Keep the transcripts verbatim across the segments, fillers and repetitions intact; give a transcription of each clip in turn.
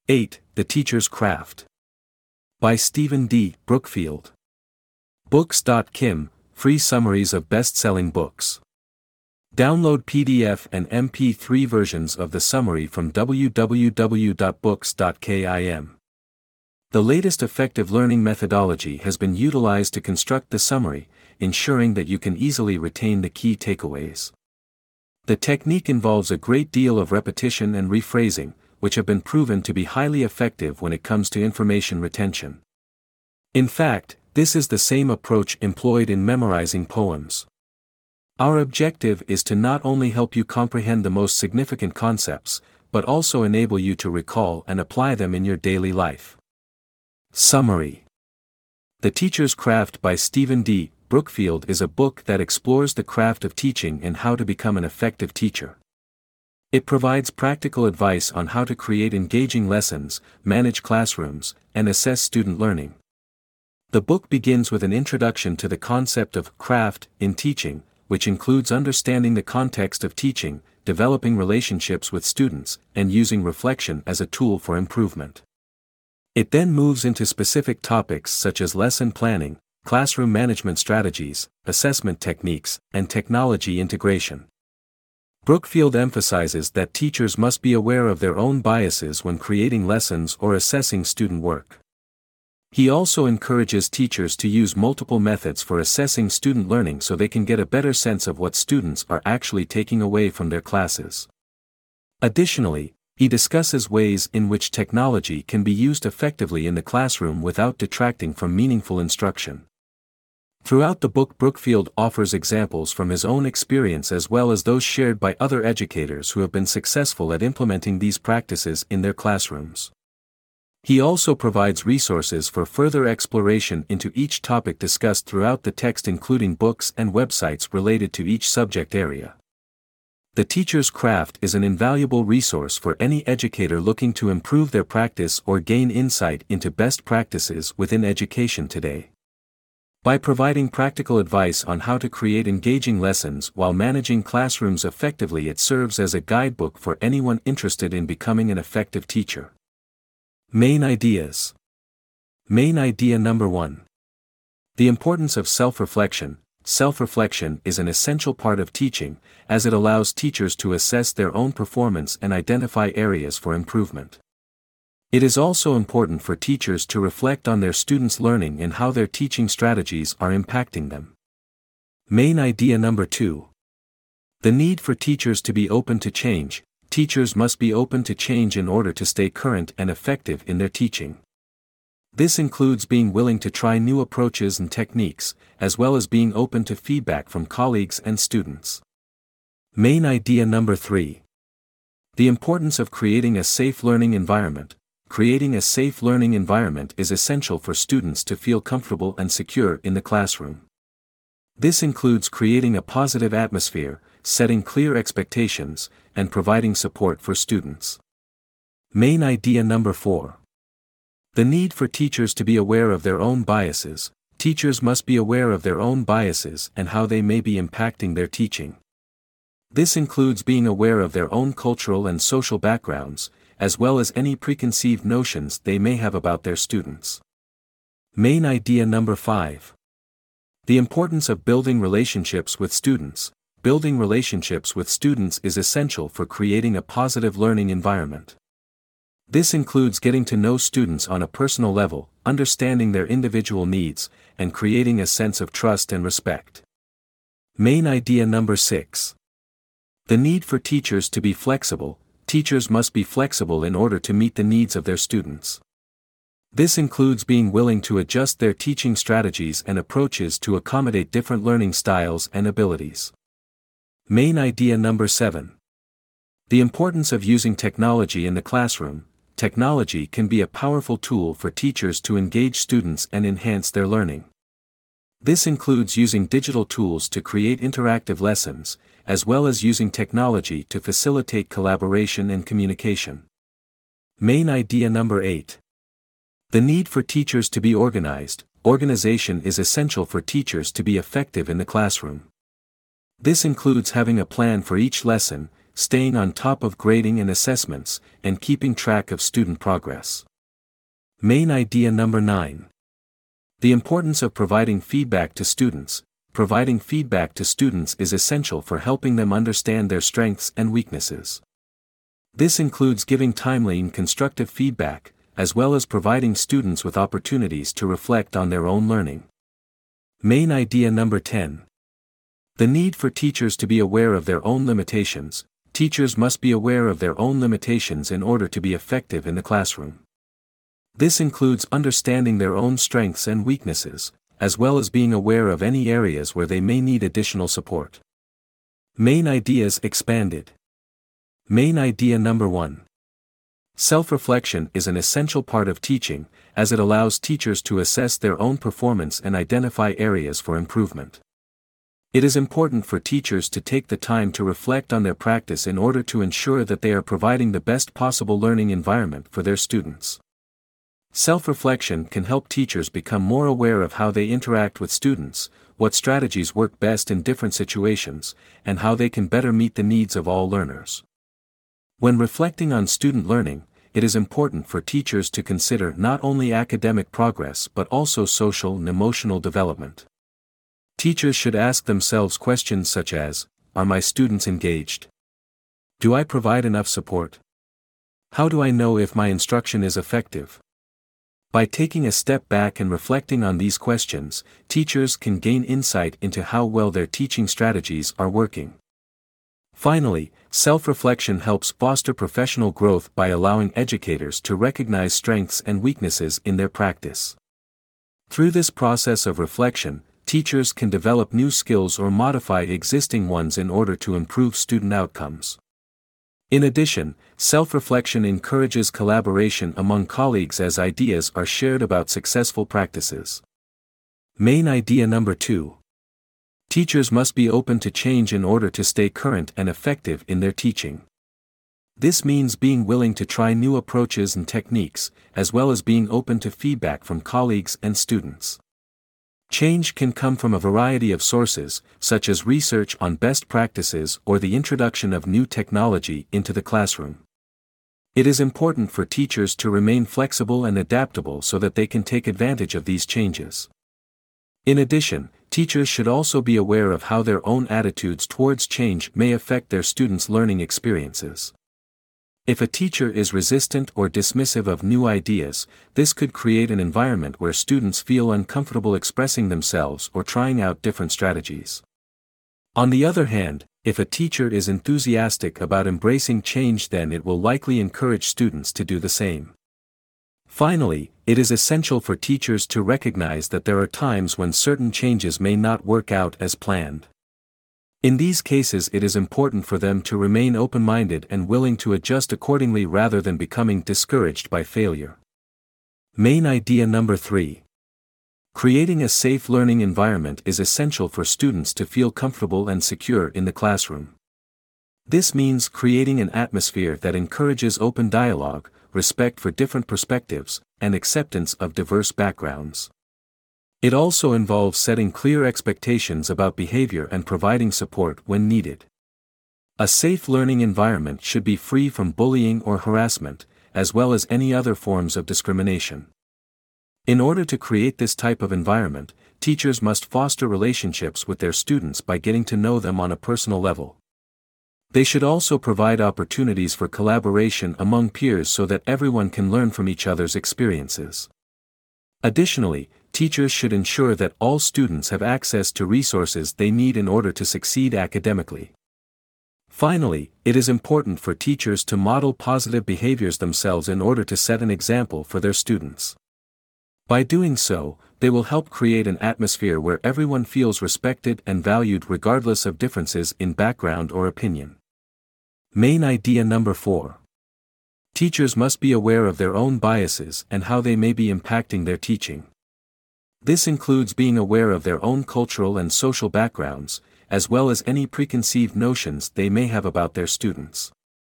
eight. The Teacher's Craft. By Stephen D. Brookfield. Books dot kim, free summaries of best-selling books. Download P D F and M P three versions of the summary from w w w dot books dot kim. The latest effective learning methodology has been utilized to construct the summary, ensuring that you can easily retain the key takeaways. The technique involves a great deal of repetition and rephrasing, which have been proven to be highly effective when it comes to information retention. In fact, this is the same approach employed in memorizing poems. Our objective is to not only help you comprehend the most significant concepts, but also enable you to recall and apply them in your daily life. Summary. The Teacher's Craft by Stephen D. Brookfield is a book that explores the craft of teaching and how to become an effective teacher. It provides practical advice on how to create engaging lessons, manage classrooms, and assess student learning. The book begins with an introduction to the concept of craft in teaching, which includes understanding the context of teaching, developing relationships with students, and using reflection as a tool for improvement. It then moves into specific topics such as lesson planning, classroom management strategies, assessment techniques, and technology integration. Brookfield emphasizes that teachers must be aware of their own biases when creating lessons or assessing student work. He also encourages teachers to use multiple methods for assessing student learning so they can get a better sense of what students are actually taking away from their classes. Additionally, he discusses ways in which technology can be used effectively in the classroom without detracting from meaningful instruction. Throughout the book, Brookfield offers examples from his own experience as well as those shared by other educators who have been successful at implementing these practices in their classrooms. He also provides resources for further exploration into each topic discussed throughout the text, including books and websites related to each subject area. The Teacher's Craft is an invaluable resource for any educator looking to improve their practice or gain insight into best practices within education today. By providing practical advice on how to create engaging lessons while managing classrooms effectively, it serves as a guidebook for anyone interested in becoming an effective teacher. Main ideas. Main idea number one. The importance of self-reflection. Self-reflection is an essential part of teaching, as it allows teachers to assess their own performance and identify areas for improvement. It is also important for teachers to reflect on their students' learning and how their teaching strategies are impacting them. Main idea number two. The need for teachers to be open to change. Teachers must be open to change in order to stay current and effective in their teaching. This includes being willing to try new approaches and techniques, as well as being open to feedback from colleagues and students. Main idea number three. The importance of creating a safe learning environment. Creating a safe learning environment is essential for students to feel comfortable and secure in the classroom. This includes creating a positive atmosphere, setting clear expectations, and providing support for students. Main idea number four. The need for teachers to be aware of their own biases. Teachers must be aware of their own biases and how they may be impacting their teaching. This includes being aware of their own cultural and social backgrounds, as well as any preconceived notions they may have about their students. Main idea number five. The importance of building relationships with students. Building relationships with students is essential for creating a positive learning environment. This includes getting to know students on a personal level, understanding their individual needs, and creating a sense of trust and respect. Main idea number six. The need for teachers to be flexible. Teachers must be flexible in order to meet the needs of their students. This includes being willing to adjust their teaching strategies and approaches to accommodate different learning styles and abilities. Main idea number seven. The importance of using technology in the classroom. Technology can be a powerful tool for teachers to engage students and enhance their learning. This includes using digital tools to create interactive lessons, as well as using technology to facilitate collaboration and communication. Main idea number eight. The need for teachers to be organized. Organization is essential for teachers to be effective in the classroom. This includes having a plan for each lesson, staying on top of grading and assessments, and keeping track of student progress. Main idea number nine. The importance of providing feedback to students. Providing feedback to students is essential for helping them understand their strengths and weaknesses. This includes giving timely and constructive feedback, as well as providing students with opportunities to reflect on their own learning. Main idea number ten. The need for teachers to be aware of their own limitations. Teachers must be aware of their own limitations in order to be effective in the classroom. This includes understanding their own strengths and weaknesses, as well as being aware of any areas where they may need additional support. Main ideas expanded. Main idea number one. Self-reflection is an essential part of teaching, as it allows teachers to assess their own performance and identify areas for improvement. It is important for teachers to take the time to reflect on their practice in order to ensure that they are providing the best possible learning environment for their students. Self-reflection can help teachers become more aware of how they interact with students, what strategies work best in different situations, and how they can better meet the needs of all learners. When reflecting on student learning, it is important for teachers to consider not only academic progress but also social and emotional development. Teachers should ask themselves questions such as, are my students engaged? Do I provide enough support? How do I know if my instruction is effective? By taking a step back and reflecting on these questions, teachers can gain insight into how well their teaching strategies are working. Finally, self-reflection helps foster professional growth by allowing educators to recognize strengths and weaknesses in their practice. Through this process of reflection, teachers can develop new skills or modify existing ones in order to improve student outcomes. In addition, self-reflection encourages collaboration among colleagues as ideas are shared about successful practices. Main idea number two. Teachers must be open to change in order to stay current and effective in their teaching. This means being willing to try new approaches and techniques, as well as being open to feedback from colleagues and students. Change can come from a variety of sources, such as research on best practices or the introduction of new technology into the classroom. It is important for teachers to remain flexible and adaptable so that they can take advantage of these changes. In addition, teachers should also be aware of how their own attitudes towards change may affect their students' learning experiences. If a teacher is resistant or dismissive of new ideas, this could create an environment where students feel uncomfortable expressing themselves or trying out different strategies. On the other hand, if a teacher is enthusiastic about embracing change, then it will likely encourage students to do the same. Finally, it is essential for teachers to recognize that there are times when certain changes may not work out as planned. In these cases, it is important for them to remain open-minded and willing to adjust accordingly rather than becoming discouraged by failure. Main idea number three. Creating a safe learning environment is essential for students to feel comfortable and secure in the classroom. This means creating an atmosphere that encourages open dialogue, respect for different perspectives, and acceptance of diverse backgrounds. It also involves setting clear expectations about behavior and providing support when needed. A safe learning environment should be free from bullying or harassment, as well as any other forms of discrimination. In order to create this type of environment, teachers must foster relationships with their students by getting to know them on a personal level. They should also provide opportunities for collaboration among peers so that everyone can learn from each other's experiences. Additionally, teachers should ensure that all students have access to resources they need in order to succeed academically. Finally, it is important for teachers to model positive behaviors themselves in order to set an example for their students. By doing so, they will help create an atmosphere where everyone feels respected and valued regardless of differences in background or opinion. Main idea number four. Teachers must be aware of their own biases and how they may be impacting their teaching. This includes being aware of their own cultural and social backgrounds, as well as any preconceived notions they may have about their students.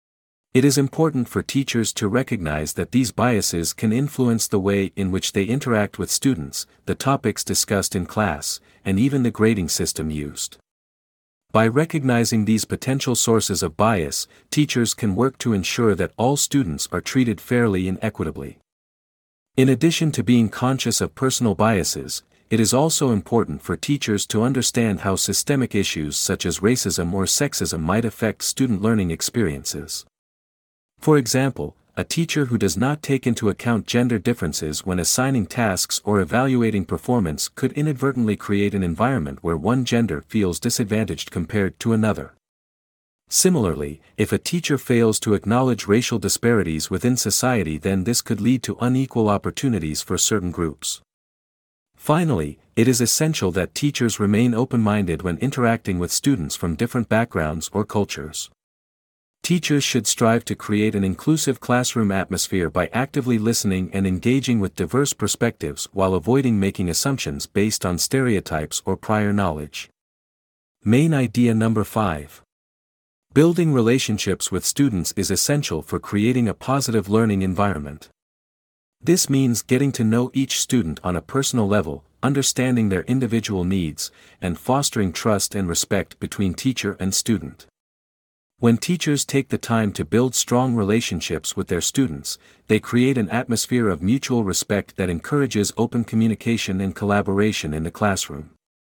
It is important for teachers to recognize that these biases can influence the way in which they interact with students, the topics discussed in class, and even the grading system used. By recognizing these potential sources of bias, teachers can work to ensure that all students are treated fairly and equitably. In addition to being conscious of personal biases, it is also important for teachers to understand how systemic issues such as racism or sexism might affect student learning experiences. For example, a teacher who does not take into account gender differences when assigning tasks or evaluating performance could inadvertently create an environment where one gender feels disadvantaged compared to another. Similarly, if a teacher fails to acknowledge racial disparities within society, then this could lead to unequal opportunities for certain groups. Finally, it is essential that teachers remain open-minded when interacting with students from different backgrounds or cultures. Teachers should strive to create an inclusive classroom atmosphere by actively listening and engaging with diverse perspectives while avoiding making assumptions based on stereotypes or prior knowledge. Main idea number five. Building relationships with students is essential for creating a positive learning environment. This means getting to know each student on a personal level, understanding their individual needs, and fostering trust and respect between teacher and student. When teachers take the time to build strong relationships with their students, they create an atmosphere of mutual respect that encourages open communication and collaboration in the classroom.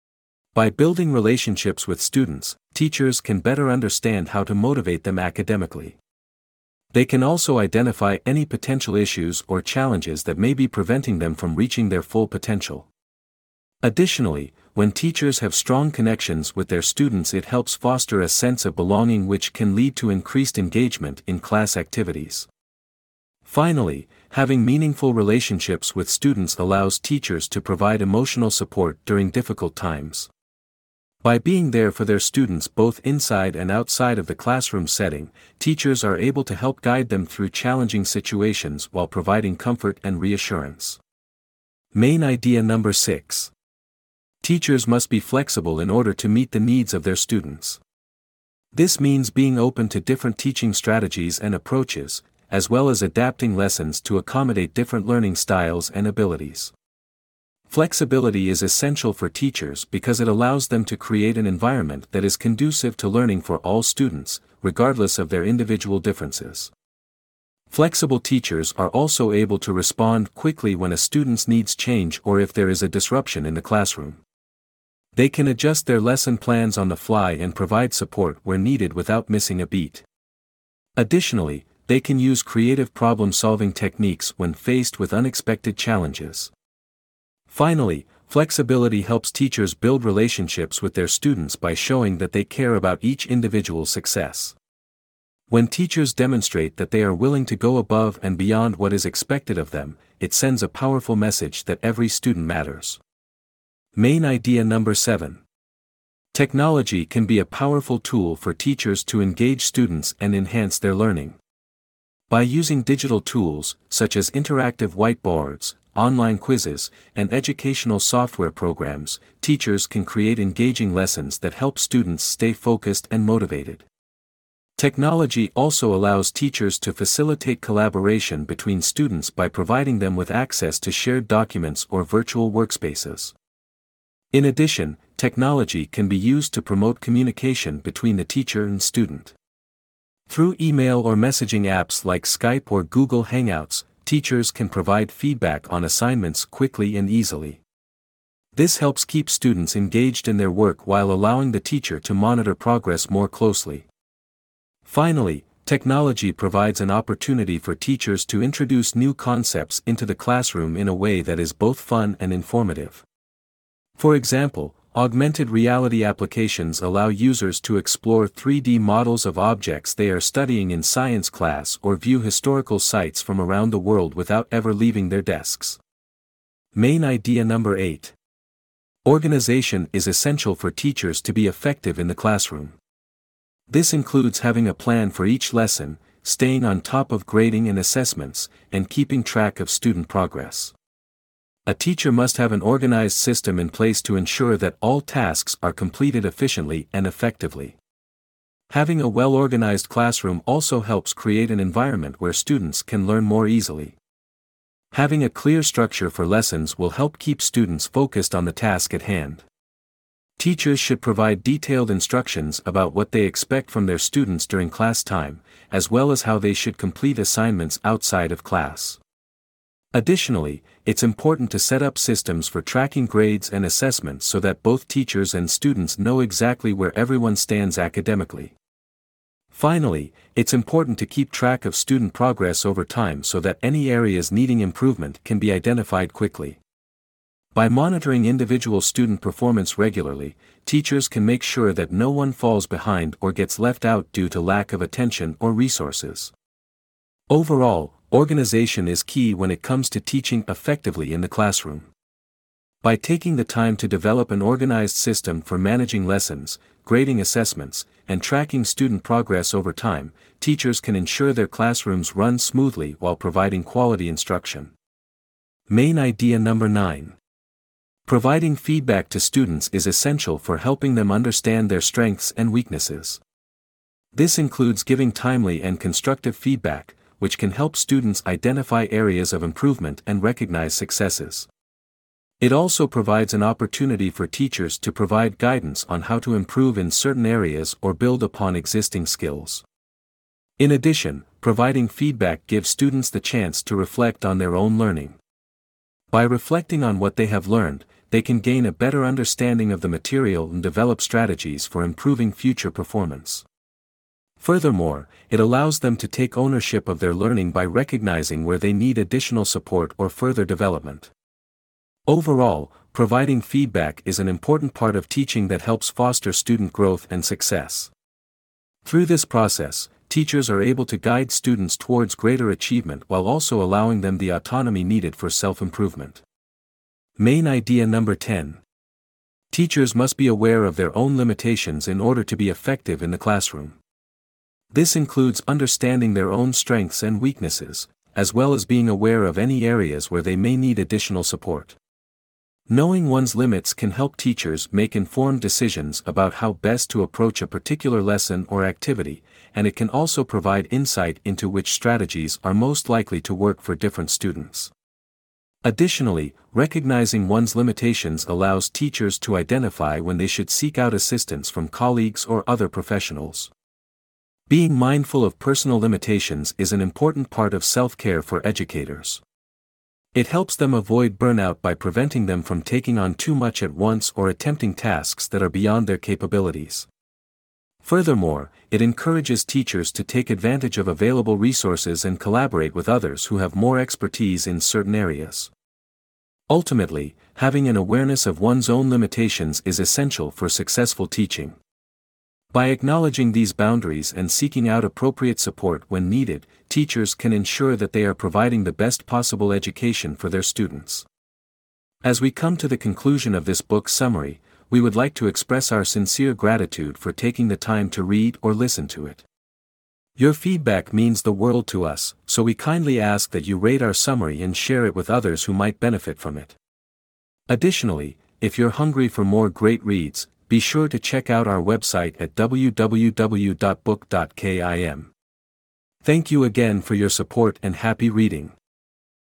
By building relationships with students, teachers can better understand how to motivate them academically. They can also identify any potential issues or challenges that may be preventing them from reaching their full potential. Additionally, when teachers have strong connections with their students, it helps foster a sense of belonging which can lead to increased engagement in class activities. Finally, having meaningful relationships with students allows teachers to provide emotional support during difficult times. By being there for their students both inside and outside of the classroom setting, teachers are able to help guide them through challenging situations while providing comfort and reassurance. Main idea number six. Teachers must be flexible in order to meet the needs of their students. This means being open to different teaching strategies and approaches, as well as adapting lessons to accommodate different learning styles and abilities. Flexibility is essential for teachers because it allows them to create an environment that is conducive to learning for all students, regardless of their individual differences. Flexible teachers are also able to respond quickly when a student's needs change or if there is a disruption in the classroom. They can adjust their lesson plans on the fly and provide support where needed without missing a beat. Additionally, they can use creative problem-solving techniques when faced with unexpected challenges. Finally, flexibility helps teachers build relationships with their students by showing that they care about each individual's success. When teachers demonstrate that they are willing to go above and beyond what is expected of them, it sends a powerful message that every student matters. Main idea number seven. Technology can be a powerful tool for teachers to engage students and enhance their learning. By using digital tools, such as interactive whiteboards, online quizzes, and educational software programs, teachers can create engaging lessons that help students stay focused and motivated. Technology also allows teachers to facilitate collaboration between students by providing them with access to shared documents or virtual workspaces. In addition, technology can be used to promote communication between the teacher and student. Through email or messaging apps like Skype or Google Hangouts, teachers can provide feedback on assignments quickly and easily. This helps keep students engaged in their work while allowing the teacher to monitor progress more closely. Finally, technology provides an opportunity for teachers to introduce new concepts into the classroom in a way that is both fun and informative. For example, augmented reality applications allow users to explore three D models of objects they are studying in science class or view historical sites from around the world without ever leaving their desks. Main idea number eight. Organization is essential for teachers to be effective in the classroom. This includes having a plan for each lesson, staying on top of grading and assessments, and keeping track of student progress. A teacher must have an organized system in place to ensure that all tasks are completed efficiently and effectively. Having a well-organized classroom also helps create an environment where students can learn more easily. Having a clear structure for lessons will help keep students focused on the task at hand. Teachers should provide detailed instructions about what they expect from their students during class time, as well as how they should complete assignments outside of class. Additionally, it's important to set up systems for tracking grades and assessments so that both teachers and students know exactly where everyone stands academically. Finally, it's important to keep track of student progress over time so that any areas needing improvement can be identified quickly. By monitoring individual student performance regularly, teachers can make sure that no one falls behind or gets left out due to lack of attention or resources. Overall, organization is key when it comes to teaching effectively in the classroom. By taking the time to develop an organized system for managing lessons, grading assessments, and tracking student progress over time, teachers can ensure their classrooms run smoothly while providing quality instruction. Main idea number nine. Providing feedback to students is essential for helping them understand their strengths and weaknesses. This includes giving timely and constructive feedback, which can help students identify areas of improvement and recognize successes. It also provides an opportunity for teachers to provide guidance on how to improve in certain areas or build upon existing skills. In addition, providing feedback gives students the chance to reflect on their own learning. By reflecting on what they have learned, they can gain a better understanding of the material and develop strategies for improving future performance. Furthermore, it allows them to take ownership of their learning by recognizing where they need additional support or further development. Overall, providing feedback is an important part of teaching that helps foster student growth and success. Through this process, teachers are able to guide students towards greater achievement while also allowing them the autonomy needed for self-improvement. Main idea number ten. Teachers must be aware of their own limitations in order to be effective in the classroom. This includes understanding their own strengths and weaknesses, as well as being aware of any areas where they may need additional support. Knowing one's limits can help teachers make informed decisions about how best to approach a particular lesson or activity, and it can also provide insight into which strategies are most likely to work for different students. Additionally, recognizing one's limitations allows teachers to identify when they should seek out assistance from colleagues or other professionals. Being mindful of personal limitations is an important part of self-care for educators. It helps them avoid burnout by preventing them from taking on too much at once or attempting tasks that are beyond their capabilities. Furthermore, it encourages teachers to take advantage of available resources and collaborate with others who have more expertise in certain areas. Ultimately, having an awareness of one's own limitations is essential for successful teaching. By acknowledging these boundaries and seeking out appropriate support when needed, teachers can ensure that they are providing the best possible education for their students. As we come to the conclusion of this book summary, we would like to express our sincere gratitude for taking the time to read or listen to it. Your feedback means the world to us, so we kindly ask that you rate our summary and share it with others who might benefit from it. Additionally, if you're hungry for more great reads, be sure to check out our website at w w w dot book dot kim. Thank you again for your support and happy reading.